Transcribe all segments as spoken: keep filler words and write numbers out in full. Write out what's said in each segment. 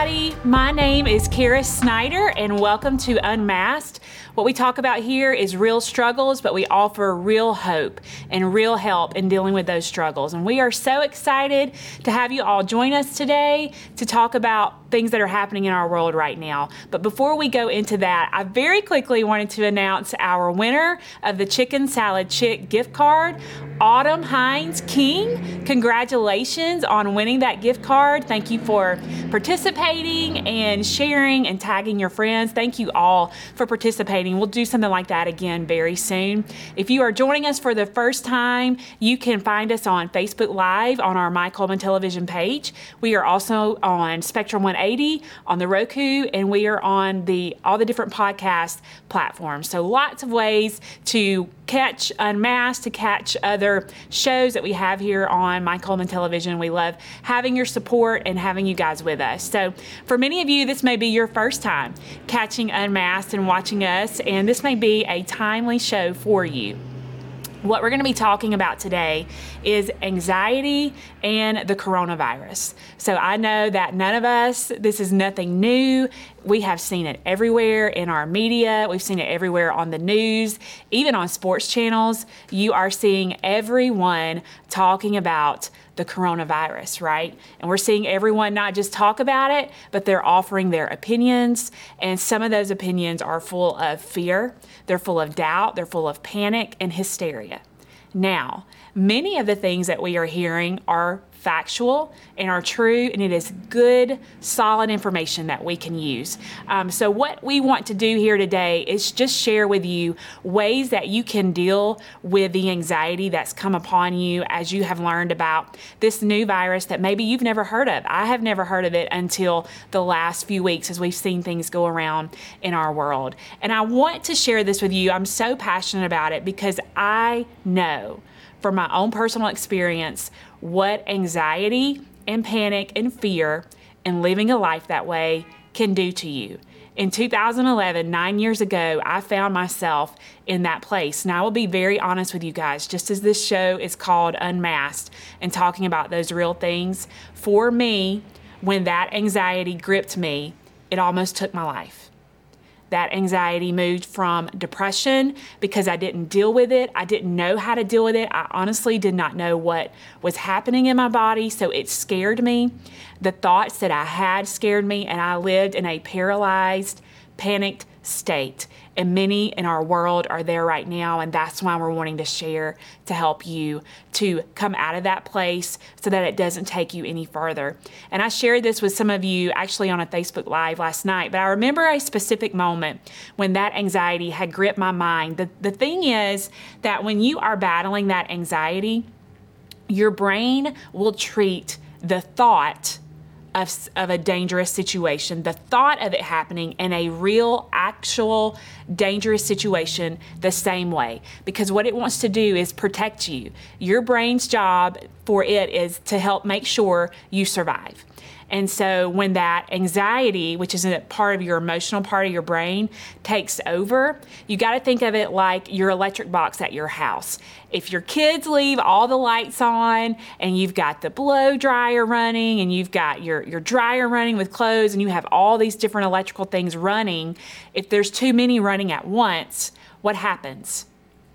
everybody. My name is Kara Snyder, and welcome to Unmasked. What we talk about here is real struggles, but we offer real hope and real help in dealing with those struggles. And we are so excited to have you all join us today to talk about things that are happening in our world right now. But before we go into that, I very quickly wanted to announce our winner of the Chicken Salad Chick gift card, Autumn Hines King. Congratulations on winning that gift card. Thank you for participating and sharing and tagging your friends. Thank you all for participating. We'll do something like that again very soon. If you are joining us for the first time, you can find us on Facebook Live on our My Coleman Television page. We are also on Spectrum one eighty, on the Roku, and we are on the all the different podcast platforms. So lots of ways to catch Unmasked, to catch other shows that we have here on My Coleman Television. We love having your support and having you guys with us. So for many of you, this may be your first time catching Unmasked and watching us, and this may be a timely show for you. What we're going to be talking about today is anxiety and the coronavirus. So I know that none of us, this is nothing new. We have seen it everywhere in our media. We've seen it everywhere on the news, even on sports channels. You are seeing everyone talking about the coronavirus, right? And we're seeing everyone not just talk about it, but they're offering their opinions. And some of those opinions are full of fear. They're full of doubt. They're full of panic and hysteria. Now, many of the things that we are hearing are factual and are true, and it is good, solid information that we can use. Um, so what we want to do here today is just share with you ways that you can deal with the anxiety that's come upon you as you have learned about this new virus that maybe you've never heard of. I have never heard of it until the last few weeks as we've seen things go around in our world. And I want to share this with you. I'm so passionate about it because I know from my own personal experience what anxiety and panic and fear and living a life that way can do to you. In two thousand eleven, nine years ago, I found myself in that place. Now, I will be very honest with you guys, just as this show is called Unmasked and talking about those real things, for me, when that anxiety gripped me, it almost took my life. That anxiety moved from depression because I didn't deal with it. I didn't know how to deal with it. I honestly did not know what was happening in my body, so it scared me. The thoughts that I had scared me, and I lived in a paralyzed, panicked state. And many in our world are there right now, and that's why we're wanting to share to help you to come out of that place so that it doesn't take you any further. And I shared this with some of you actually on a Facebook Live last night, but I remember a specific moment when that anxiety had gripped my mind. The, the thing is that when you are battling that anxiety, your brain will treat the thought Of, of a dangerous situation, the thought of it happening in a real, actual, dangerous situation the same way. Because what it wants to do is protect you. Your brain's job for it is to help make sure you survive. And so when that anxiety, which is a part of your emotional part of your brain, takes over, you got to think of it like your electric box at your house. If your kids leave all the lights on and you've got the blow dryer running and you've got your, your dryer running with clothes and you have all these different electrical things running, if there's too many running at once, what happens?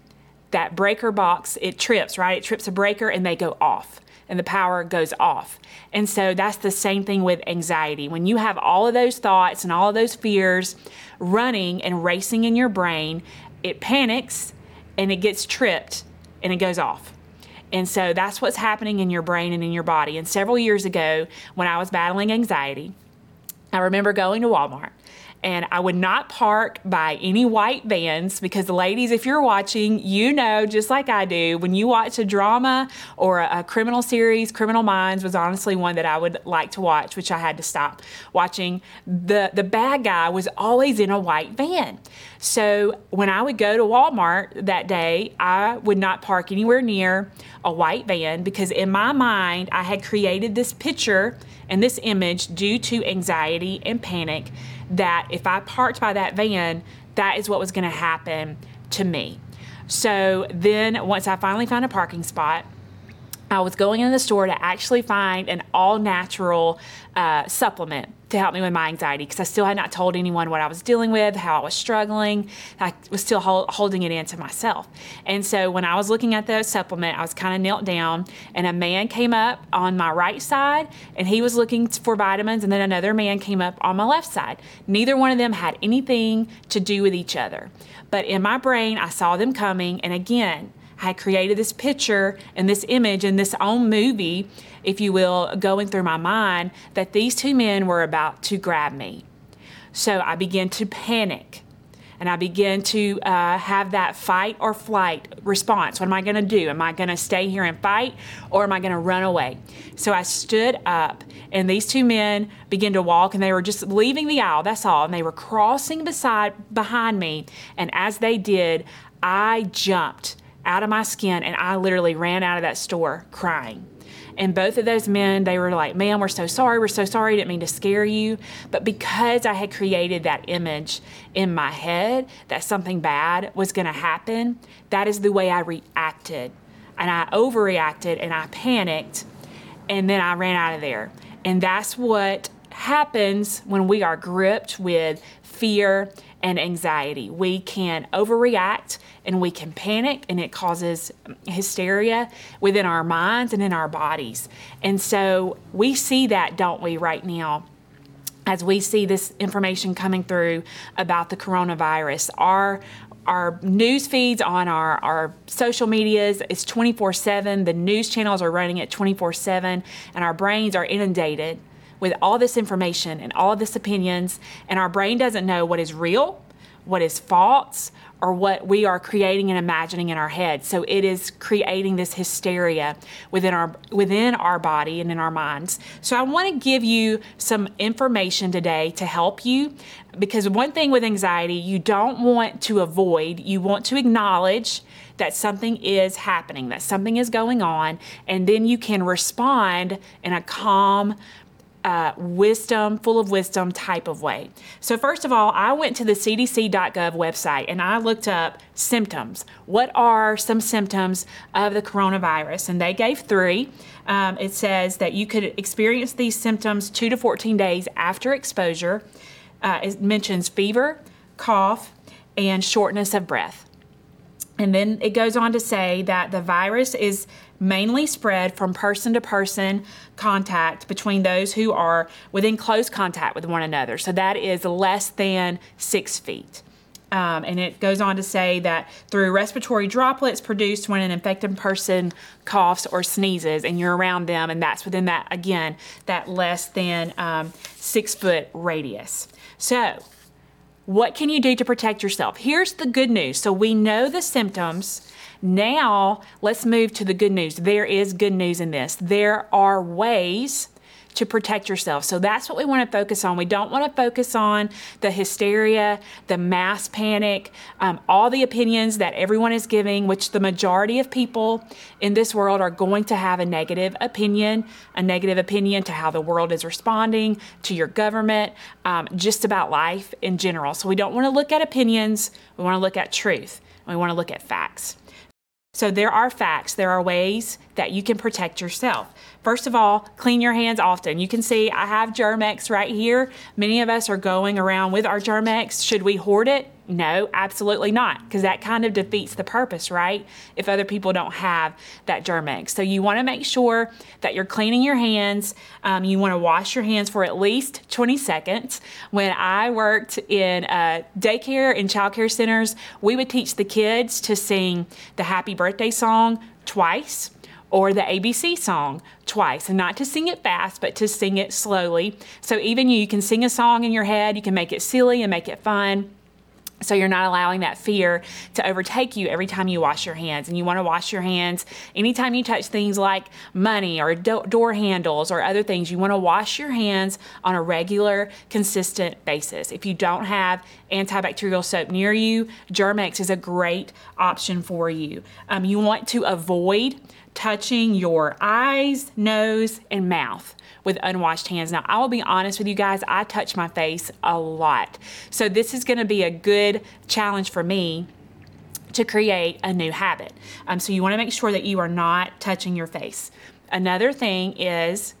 That breaker box, it trips, right? It trips a breaker and they go off. And the power goes off. And so that's the same thing with anxiety. When you have all of those thoughts and all of those fears running and racing in your brain, it panics and it gets tripped and it goes off. And so that's what's happening in your brain and in your body. And several years ago, when I was battling anxiety, I remember going to Walmart. And I would not park by any white vans because, ladies, if you're watching, you know, just like I do, when you watch a drama or a, a criminal series, Criminal Minds was honestly one that I would like to watch, which I had to stop watching. The, the bad guy was always in a white van. So when I would go to Walmart that day, I would not park anywhere near a white van because in my mind, I had created this picture and this image due to anxiety and panic that if I parked by that van, that is what was going to happen to me. So then once I finally found a parking spot, I was going in the store to actually find an all-natural uh, supplement to help me with my anxiety, because I still had not told anyone what I was dealing with, how I was struggling. I was still hold, holding it in to myself. And so when I was looking at the supplement, I was kind of knelt down, and a man came up on my right side, and he was looking for vitamins, and then another man came up on my left side. Neither one of them had anything to do with each other. But in my brain, I saw them coming, and again, I had created this picture and this image and this own movie, if you will, going through my mind, that these two men were about to grab me. So I began to panic, and I began to uh, have that fight or flight response. What am I going to do? Am I going to stay here and fight, or am I going to run away? So I stood up, and these two men began to walk, and they were just leaving the aisle, that's all, and they were crossing beside behind me, and as they did, I jumped out of my skin, and I literally ran out of that store crying. And both of those men, they were like, "Ma'am, we're so sorry, we're so sorry, didn't mean to scare you." But because I had created that image in my head that something bad was going to happen, that is the way I reacted. And I overreacted, and I panicked, and then I ran out of there. And that's what happens when we are gripped with fear and anxiety. We can overreact, and we can panic, and it causes hysteria within our minds and in our bodies. And so we see that, don't we, right now, as we see this information coming through about the coronavirus. Our Our news feeds on our, our social medias is twenty-four seven. The news channels are running at twenty-four seven, and our brains are inundated with all this information and all of this opinions, and our brain doesn't know what is real, what is false, or what we are creating and imagining in our head. So it is creating this hysteria within our within our body and in our minds. So I want to give you some information today to help you, because one thing with anxiety, you don't want to avoid, you want to acknowledge that something is happening, that something is going on, and then you can respond in a calm, Uh, wisdom, full of wisdom type of way. So first of all, I went to the C D C dot gov website, and I looked up symptoms. What are some symptoms of the coronavirus? And they gave three. Um, it says that you could experience these symptoms two to fourteen days after exposure. Uh, it mentions fever, cough, and shortness of breath. And then it goes on to say that the virus is mainly spread from person to person contact between those who are within close contact with one another. So that is less than six feet. Um, and it goes on to say that through respiratory droplets produced when an infected person coughs or sneezes and you're around them, and that's within that, again, that less than um, six foot radius. So what can you do to protect yourself? Here's the good news. So we know the symptoms. Now let's move to the good news. There is good news in this. There are ways to protect yourself. So that's what we want to focus on. We don't want to focus on the hysteria, the mass panic, um, all the opinions that everyone is giving, which the majority of people in this world are going to have a negative opinion, a negative opinion to how the world is responding, to your government, um, just about life in general. So we don't want to look at opinions. We want to look at truth. We want to look at facts. So there are facts, there are ways that you can protect yourself. First of all, clean your hands often. You can see I have Germ-X right here. Many of us are going around with our Germ-X. Should we hoard it? No, absolutely not, because that kind of defeats the purpose, right? If other people don't have that Germ-X. So you want to make sure that you're cleaning your hands. Um, you want to wash your hands for at least twenty seconds. When I worked in uh, daycare and childcare centers, we would teach the kids to sing the happy birthday song twice, or the A B C song twice, and not to sing it fast, but to sing it slowly. So even you, you can sing a song in your head, you can make it silly and make it fun. So you're not allowing that fear to overtake you every time you wash your hands. And you want to wash your hands anytime you touch things like money or do- door handles or other things. You want to wash your hands on a regular, consistent basis. If you don't have antibacterial soap near you, Germ-X is a great option for you. Um, you want to avoid touching your eyes, nose, and mouth with unwashed hands. Now, I will be honest with you guys, I touch my face a lot. So this is going to be a good challenge for me to create a new habit. Um, so you want to make sure that you are not touching your face. Another thing is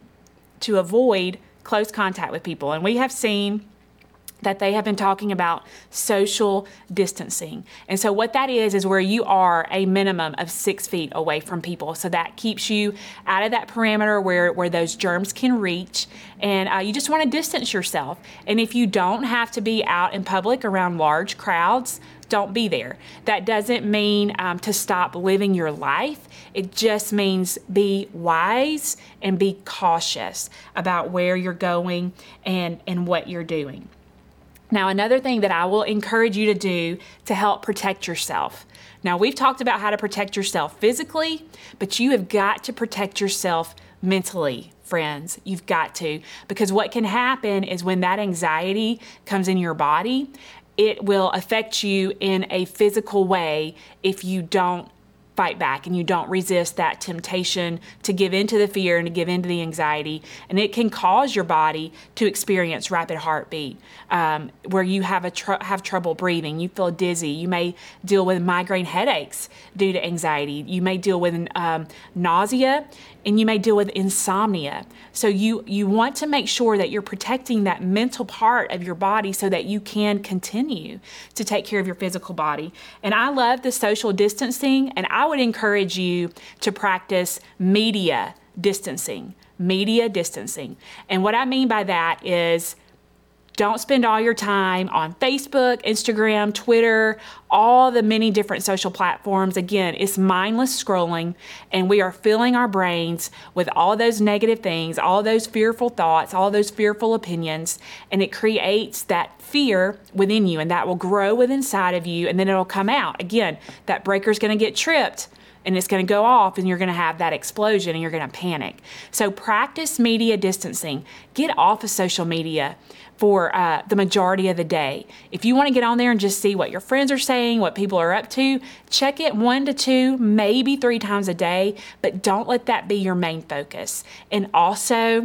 to avoid close contact with people. And we have seen that they have been talking about social distancing. And so what that is, is where you are a minimum of six feet away from people. So that keeps you out of that parameter where, where those germs can reach. And uh, you just want to distance yourself. And if you don't have to be out in public around large crowds, don't be there. That doesn't mean um, to stop living your life. It just means be wise and be cautious about where you're going and, and what you're doing. Now, another thing that I will encourage you to do to help protect yourself. Now, we've talked about how to protect yourself physically, but you have got to protect yourself mentally, friends. You've got to, because what can happen is when that anxiety comes in your body, it will affect you in a physical way if you don't fight back and you don't resist that temptation to give into the fear and to give into the anxiety. And it can cause your body to experience rapid heartbeat, um, where you have a tr- have trouble breathing. You feel dizzy. You may deal with migraine headaches due to anxiety. You may deal with um, nausea, and you may deal with insomnia. So you, you want to make sure that you're protecting that mental part of your body so that you can continue to take care of your physical body. And I love the social distancing, and I would encourage you to practice media distancing, media distancing. And what I mean by that is don't spend all your time on Facebook, Instagram, Twitter, all the many different social platforms. Again, it's mindless scrolling, and we are filling our brains with all those negative things, all those fearful thoughts, all those fearful opinions, and it creates that fear within you, and that will grow within inside of you, and then it'll come out. Again, that breaker's going to get tripped, and it's going to go off, and you're going to have that explosion, and you're going to panic. So practice media distancing. Get off of social media for uh, the majority of the day. If you want to get on there and just see what your friends are saying, what people are up to, check it one to two, maybe three times a day, but don't let that be your main focus. And also,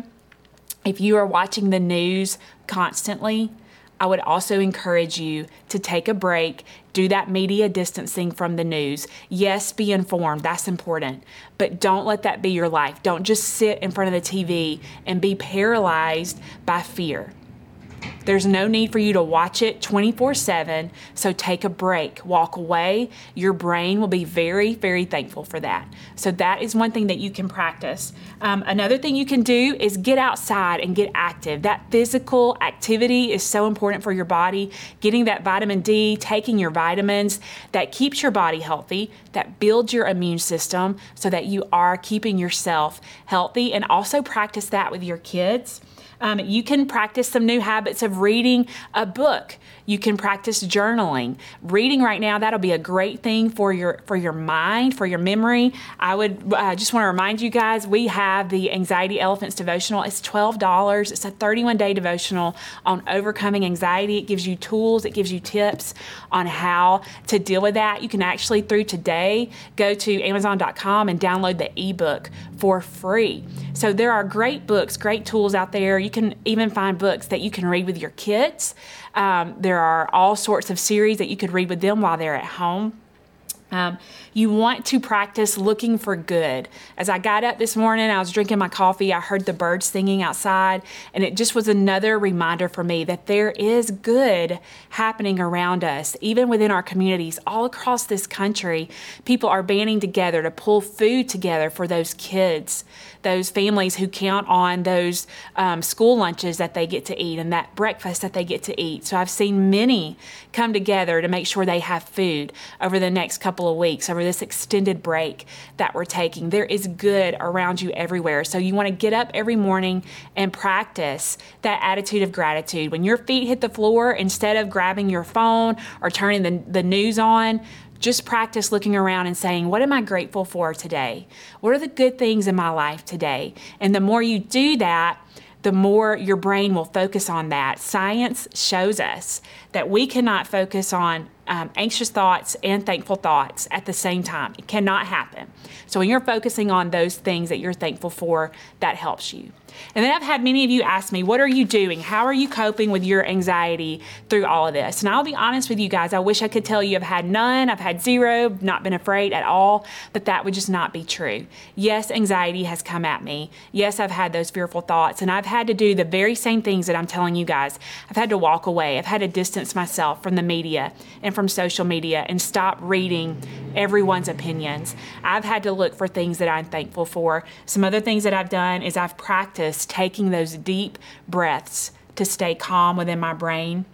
if you are watching the news constantly, I would also encourage you to take a break, do that media distancing from the news. Yes, be informed, that's important, but don't let that be your life. Don't just sit in front of the T V and be paralyzed by fear. There's no need for you to watch it twenty-four seven, so take a break, walk away. Your brain will be very, very thankful for that. So that is one thing that you can practice. Um, another thing you can do is get outside and get active. That physical activity is so important for your body. Getting that vitamin D, taking your vitamins, that keeps your body healthy, that builds your immune system so that you are keeping yourself healthy. And also practice that with your kids. Um, you can practice some new habits of reading a book. You can practice journaling. Reading right now, that'll be a great thing for your for your mind, for your memory. I would uh, just want to remind you guys, we have the Anxiety Elephants devotional. It's twelve dollars. It's a thirty-one day devotional on overcoming anxiety. It gives you tools. It gives you tips on how to deal with that. You can actually, through today, go to amazon dot com and download the ebook for free. So there are great books, great tools out there. You can even find books that you can read with your kids. Um, there are all sorts of series that you could read with them while they're at home. Um, you want to practice looking for good. As I got up this morning, I was drinking my coffee, I heard the birds singing outside, and it just was another reminder for me that there is good happening around us, even within our communities, all across this country. People are banding together to pull food together for those kids, those families who count on those um, school lunches that they get to eat and that breakfast that they get to eat. So I've seen many come together to make sure they have food over the next couple of weeks, over this extended break that we're taking. There is good around you everywhere. So you want to get up every morning and practice that attitude of gratitude. When your feet hit the floor, instead of grabbing your phone or turning the, the news on, just practice looking around and saying, what am I grateful for today? What are the good things in my life today? And the more you do that, the more your brain will focus on that. Science shows us that we cannot focus on um, anxious thoughts and thankful thoughts at the same time. It cannot happen. So when you're focusing on those things that you're thankful for, that helps you. And then I've had many of you ask me, what are you doing? How are you coping with your anxiety through all of this? And I'll be honest with you guys, I wish I could tell you I've had none, I've had zero, not been afraid at all, but that would just not be true. Yes, anxiety has come at me. Yes, I've had those fearful thoughts, and I've had to do the very same things that I'm telling you guys. I've had to walk away. I've had to distance myself from the media and from social media and stop reading everyone's opinions. I've had to look for things that I'm thankful for. Some other things that I've done is I've practiced taking those deep breaths to stay calm within my brain.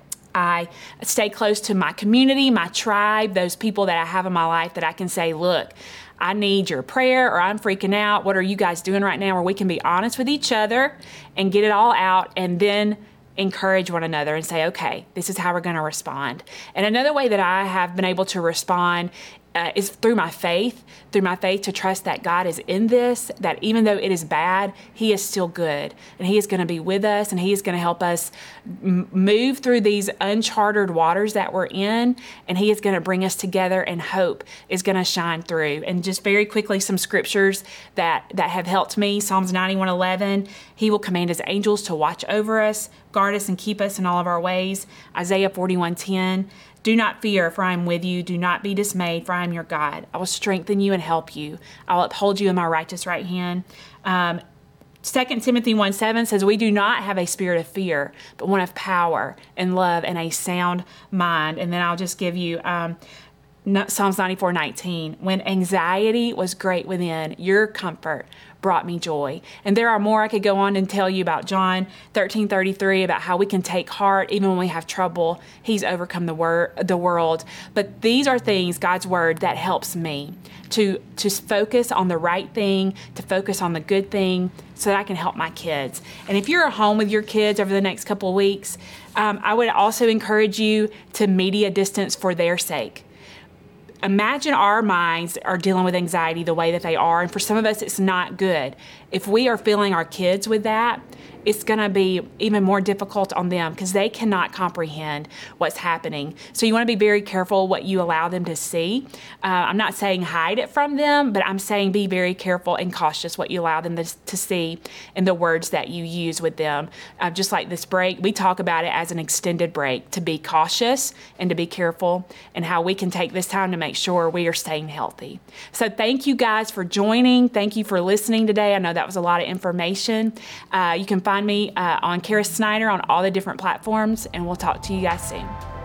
I stay close to my community, my tribe, those people that I have in my life that I can say, look, I need your prayer, or I'm freaking out. What are you guys doing right now? Where we can be honest with each other and get it all out, and then encourage one another and say, okay, this is how we're going to respond. And another way that I have been able to respond Uh, is through my faith, through my faith to trust that God is in this, that even though it is bad, He is still good, and He is going to be with us, and He is going to help us m- move through these uncharted waters that we're in, and He is going to bring us together, and hope is going to shine through. And just very quickly, some scriptures that, that have helped me. Psalms ninety-one eleven, He will command His angels to watch over us, guard us, and keep us in all of our ways. Isaiah forty-one ten, do not fear, for I am with you. Do not be dismayed, for I am your God. I will strengthen you and help you. I will uphold you in my righteous right hand. Um, Second Timothy one seven says, we do not have a spirit of fear, but one of power and love and a sound mind. And then I'll just give you um, Psalms ninety-four nineteen. When anxiety was great within, your comfort brought me joy. And there are more. I could go on and tell you about John thirteen thirty-three, about how we can take heart even when we have trouble. He's overcome the wor- the world. But these are things, God's word, that helps me to, to focus on the right thing, to focus on the good thing, so that I can help my kids. And if you're at home with your kids over the next couple of weeks, um, I would also encourage you to media distance for their sake. Imagine our minds are dealing with anxiety the way that they are, and for some of us, it's not good. If we are filling our kids with that, it's going to be even more difficult on them because they cannot comprehend what's happening. So you want to be very careful what you allow them to see. Uh, I'm not saying hide it from them, but I'm saying be very careful and cautious what you allow them to, to see and the words that you use with them. Uh, just like this break, we talk about it as an extended break, to be cautious and to be careful, and how we can take this time to make sure we are staying healthy. So thank you guys for joining. Thank you for listening today. I know that was a lot of information. Uh, you can find me uh, on Kara Snyder on all the different platforms, and we'll talk to you guys soon.